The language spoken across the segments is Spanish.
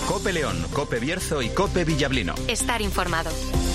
COPE León, COPE Bierzo y COPE Villablino. Estar informado.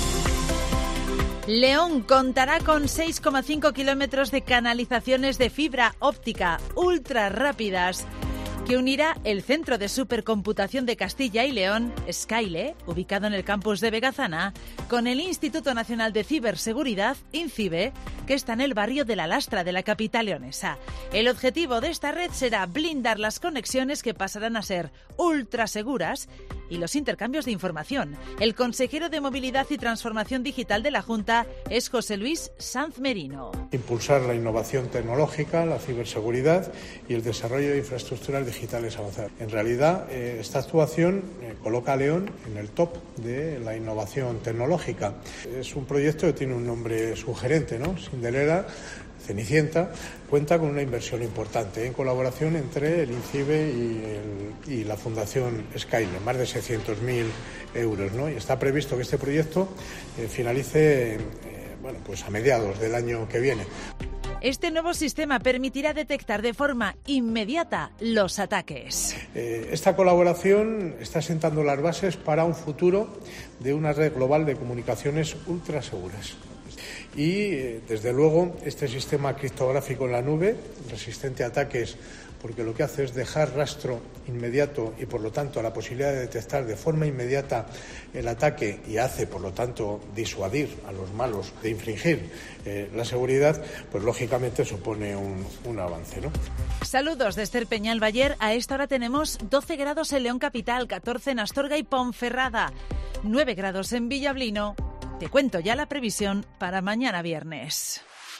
León contará con 6,5 kilómetros de canalizaciones de fibra óptica ultra rápidas que unirá el Centro de Supercomputación de Castilla y León, Skyle, ubicado en el campus de Vegazana, con el Instituto Nacional de Ciberseguridad, INCIBE, que está en el barrio de La Lastra de la capital leonesa. El objetivo de esta red será blindar las conexiones, que pasarán a ser ultra seguras, y los intercambios de información. El consejero de Movilidad y Transformación Digital de la Junta es José Luis Sanz Merino. Impulsar la innovación tecnológica, la ciberseguridad y el desarrollo de infraestructuras digitales avanzadas. En realidad, esta actuación coloca a León en el top de la innovación tecnológica. Es un proyecto que tiene un nombre sugerente, ¿no? Cinderella, Cenicienta, cuenta con una inversión importante en colaboración entre el INCIBE y la Fundación Skyle, más de 600.000 euros, ¿no? Y está previsto que este proyecto finalice a mediados del año que viene. Este nuevo sistema permitirá detectar de forma inmediata los ataques. Esta colaboración está sentando las bases para un futuro de una red global de comunicaciones ultra seguras. Y, desde luego, este sistema criptográfico en la nube, resistente a ataques, porque lo que hace es dejar rastro inmediato y, por lo tanto, la posibilidad de detectar de forma inmediata el ataque y hace, por lo tanto, disuadir a los malos de infringir la seguridad, pues lógicamente supone un avance, ¿no? Saludos desde el Peñalbayer. A esta hora tenemos 12 grados en León Capital, 14 en Astorga y Ponferrada, 9 grados en Villablino. Te cuento ya la previsión para mañana viernes.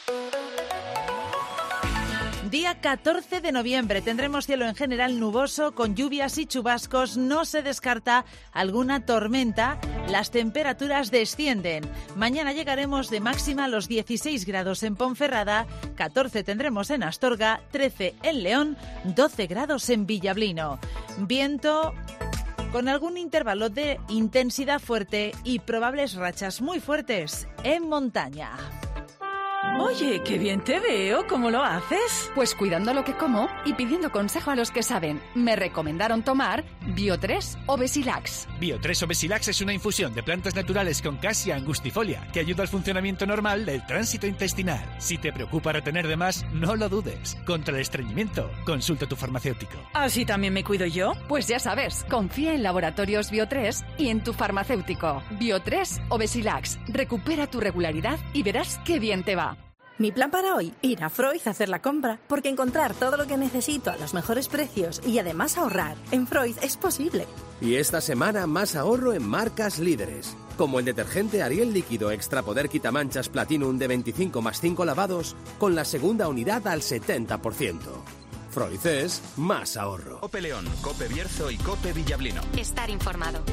Día 14 de noviembre tendremos cielo en general nuboso con lluvias y chubascos. No se descarta alguna tormenta. Las temperaturas descienden. Mañana llegaremos de máxima a los 16 grados en Ponferrada, 14 tendremos en Astorga, 13 en León, 12 grados en Villablino. Viento con algún intervalo de intensidad fuerte y probables rachas muy fuertes en montaña. Oye, qué bien te veo. ¿Cómo lo haces? Pues cuidando lo que como y pidiendo consejo a los que saben. Me recomendaron tomar Bio3 o Besilax. Bio3 o Besilax es una infusión de plantas naturales con Cassia angustifolia que ayuda al funcionamiento normal del tránsito intestinal. Si te preocupa retener de más, no lo dudes. Contra el estreñimiento, consulta a tu farmacéutico. ¿Así también me cuido yo? Pues ya sabes, confía en Laboratorios Bio3 y en tu farmacéutico. Bio3 o Besilax. Recupera tu regularidad y verás qué bien te va. Mi plan para hoy, ir a Freud a hacer la compra, porque encontrar todo lo que necesito a los mejores precios y además ahorrar en Freud es posible. Y esta semana más ahorro en marcas líderes, como el detergente Ariel líquido Extra Poder Quitamanchas Platinum de 25 más 5 lavados, con la segunda unidad al 70%. Freud es más ahorro. COPE León, COPE Bierzo y COPE Villablino. Estar informado.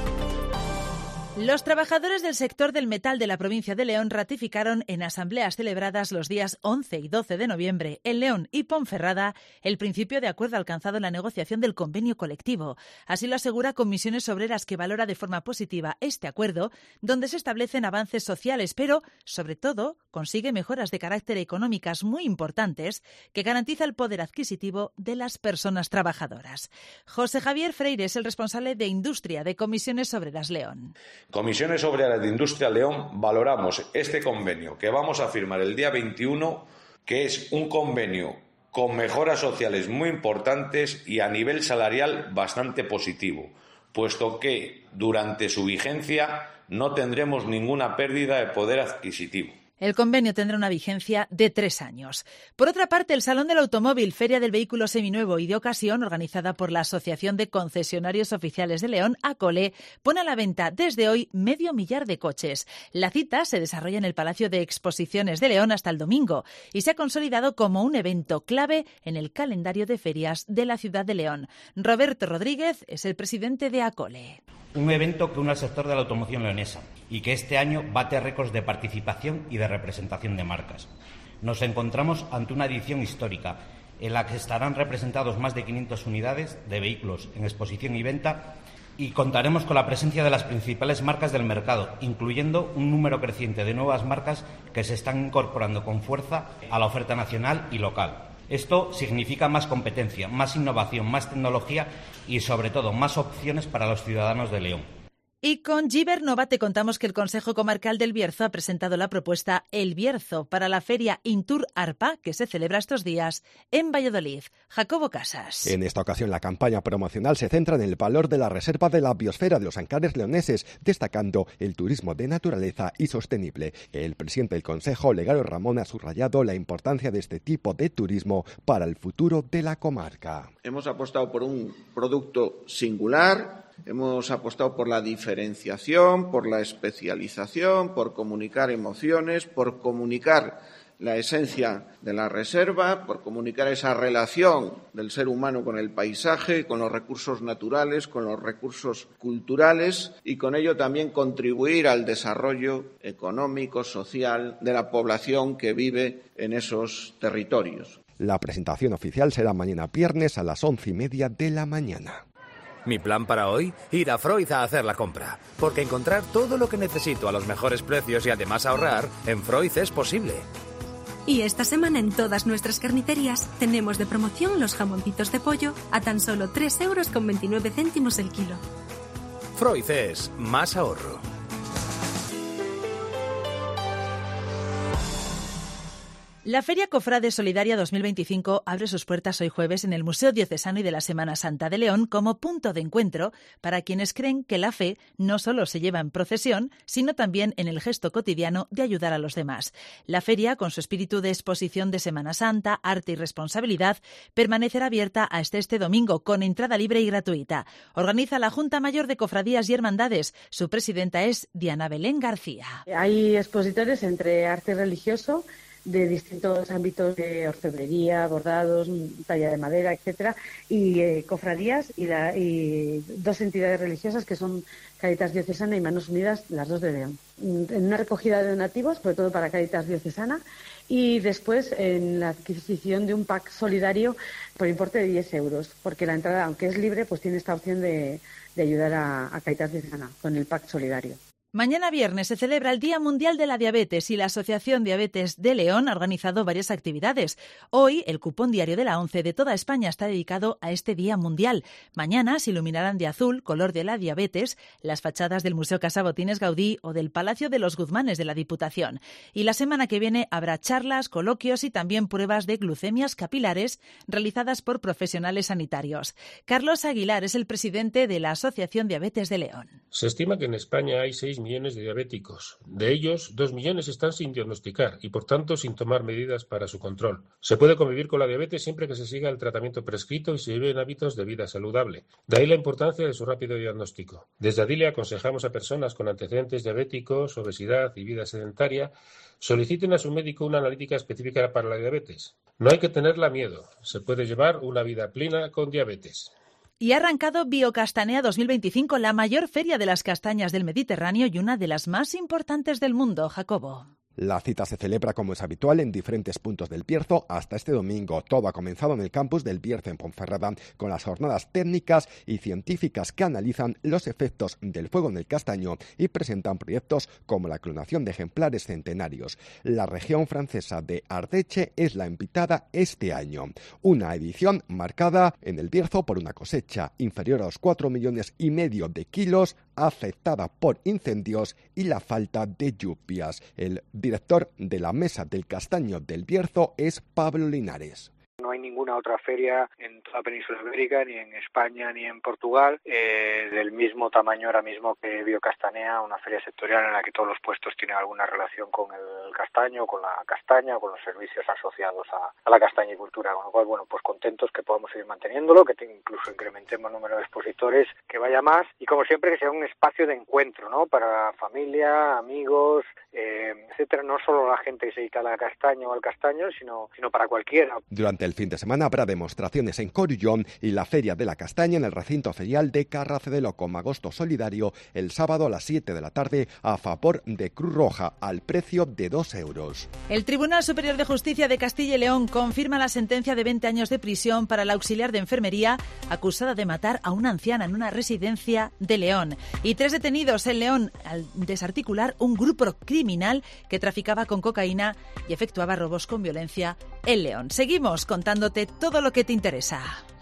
Los trabajadores del sector del metal de la provincia de León ratificaron en asambleas celebradas los días 11 y 12 de noviembre en León y Ponferrada el principio de acuerdo alcanzado en la negociación del convenio colectivo. Así lo asegura Comisiones Obreras, que valora de forma positiva este acuerdo, donde se establecen avances sociales, pero, sobre todo, consigue mejoras de carácter económicas muy importantes que garantiza el poder adquisitivo de las personas trabajadoras. José Javier Freire es el responsable de Industria de Comisiones Obreras León. Comisiones Obreras de Industria León valoramos este convenio que vamos a firmar el día 21, que es un convenio con mejoras sociales muy importantes y a nivel salarial bastante positivo, puesto que durante su vigencia no tendremos ninguna pérdida de poder adquisitivo. El convenio tendrá una vigencia de 3 años. Por otra parte, el Salón del Automóvil, Feria del Vehículo Seminuevo y de Ocasión, organizada por la Asociación de Concesionarios Oficiales de León, ACOLE, pone a la venta desde hoy 500.000 de coches. La cita se desarrolla en el Palacio de Exposiciones de León hasta el domingo y se ha consolidado como un evento clave en el calendario de ferias de la ciudad de León. Roberto Rodríguez es el presidente de ACOLE. Un evento que une al sector de la automoción leonesa y que este año bate récords de participación y de representación de marcas. Nos encontramos ante una edición histórica en la que estarán representados más de 500 unidades de vehículos en exposición y venta, y contaremos con la presencia de las principales marcas del mercado, incluyendo un número creciente de nuevas marcas que se están incorporando con fuerza a la oferta nacional y local. Esto significa más competencia, más innovación, más tecnología y, sobre todo, más opciones para los ciudadanos de León. Y con Giver Nova te contamos que el Consejo Comarcal del Bierzo ha presentado la propuesta El Bierzo para la feria Intur Arpa, que se celebra estos días en Valladolid. Jacobo Casas. En esta ocasión la campaña promocional se centra en el valor de la reserva de la biosfera de los Ancares leoneses, destacando el turismo de naturaleza y sostenible. El presidente del Consejo, Olegario Ramón, ha subrayado la importancia de este tipo de turismo para el futuro de la comarca. Hemos apostado por un producto singular. Hemos apostado por la diferenciación, por la especialización, por comunicar emociones, por comunicar la esencia de la reserva, por comunicar esa relación del ser humano con el paisaje, con los recursos naturales, con los recursos culturales y con ello también contribuir al desarrollo económico, social de la población que vive en esos territorios. La presentación oficial será mañana viernes a las 11:30 de la mañana. Mi plan para hoy, ir a Freud a hacer la compra, porque encontrar todo lo que necesito a los mejores precios y además ahorrar, en Freud es posible. Y esta semana en todas nuestras carnicerías tenemos de promoción los jamoncitos de pollo a tan solo 3,29 € el kilo. Freud es más ahorro. La Feria Cofrade Solidaria 2025 abre sus puertas hoy jueves en el Museo Diocesano y de la Semana Santa de León como punto de encuentro para quienes creen que la fe no solo se lleva en procesión, sino también en el gesto cotidiano de ayudar a los demás. La feria, con su espíritu de exposición de Semana Santa, arte y responsabilidad, permanecerá abierta hasta este domingo con entrada libre y gratuita. Organiza la Junta Mayor de Cofradías y Hermandades. Su presidenta es Diana Belén García. Hay expositores entre arte religioso, de distintos ámbitos de orfebrería, bordados, talla de madera, etcétera, y cofradías y dos entidades religiosas que son Cáritas Diocesana y Manos Unidas, las dos de León. En una recogida de donativos, sobre todo para Cáritas Diocesana, y después en la adquisición de un pack solidario por importe de 10 €, porque la entrada, aunque es libre, pues tiene esta opción de ayudar a Cáritas Diocesana con el pack solidario. Mañana viernes se celebra el Día Mundial de la Diabetes y la Asociación Diabetes de León ha organizado varias actividades. Hoy, el cupón diario de la ONCE de toda España está dedicado a este Día Mundial. Mañana se iluminarán de azul, color de la diabetes, las fachadas del Museo Casa Botines Gaudí o del Palacio de los Guzmanes de la Diputación. Y la semana que viene habrá charlas, coloquios y también pruebas de glucemias capilares realizadas por profesionales sanitarios. Carlos Aguilar es el presidente de la Asociación Diabetes de León. Se estima que en España hay 6 millones de diabéticos. De ellos, 2 millones están sin diagnosticar y, por tanto, sin tomar medidas para su control. Se puede convivir con la diabetes siempre que se siga el tratamiento prescrito y se lleven hábitos de vida saludable. De ahí la importancia de su rápido diagnóstico. Desde Adilia aconsejamos a personas con antecedentes diabéticos, obesidad y vida sedentaria, soliciten a su médico una analítica específica para la diabetes. No hay que tenerla miedo. Se puede llevar una vida plena con diabetes. Y ha arrancado Biocastanea 2025, la mayor feria de las castañas del Mediterráneo y una de las más importantes del mundo, Jacobo. La cita se celebra como es habitual en diferentes puntos del Bierzo hasta este domingo. Todo ha comenzado en el campus del Bierzo en Ponferrada con las jornadas técnicas y científicas que analizan los efectos del fuego en el castaño y presentan proyectos como la clonación de ejemplares centenarios. La región francesa de Ardèche es la invitada este año. Una edición marcada en el Bierzo por una cosecha inferior a los 4,5 millones de kilos afectada por incendios y la falta de lluvias. El director de la Mesa del Castaño del Bierzo es Pablo Linares. No hay ninguna otra feria en toda la península ibérica, ni en España ni en Portugal, del mismo tamaño ahora mismo que Biocastanea, una feria sectorial en la que todos los puestos tienen alguna relación con el castaño, con la castaña, con los servicios asociados a la castañicultura. Con lo cual, bueno, pues contentos que podamos seguir manteniéndolo, que incluso incrementemos el número de expositores, que vaya más y como siempre que sea un espacio de encuentro, ¿no? Para familia, amigos, etcétera, no solo la gente que se dedica a la castaña o al castaño, sino para cualquiera. Durante el fin de semana habrá demostraciones en Corullón y la Feria de la Castaña en el recinto ferial de Carracedelo con agosto solidario el sábado a las 7 de la tarde a favor de Cruz Roja al precio de 2 €. El Tribunal Superior de Justicia de Castilla y León confirma la sentencia de 20 años de prisión para la auxiliar de enfermería acusada de matar a una anciana en una residencia de León. Y 3 detenidos en León al desarticular un grupo criminal que traficaba con cocaína y efectuaba robos con violencia en León. Seguimos con contándote todo lo que te interesa.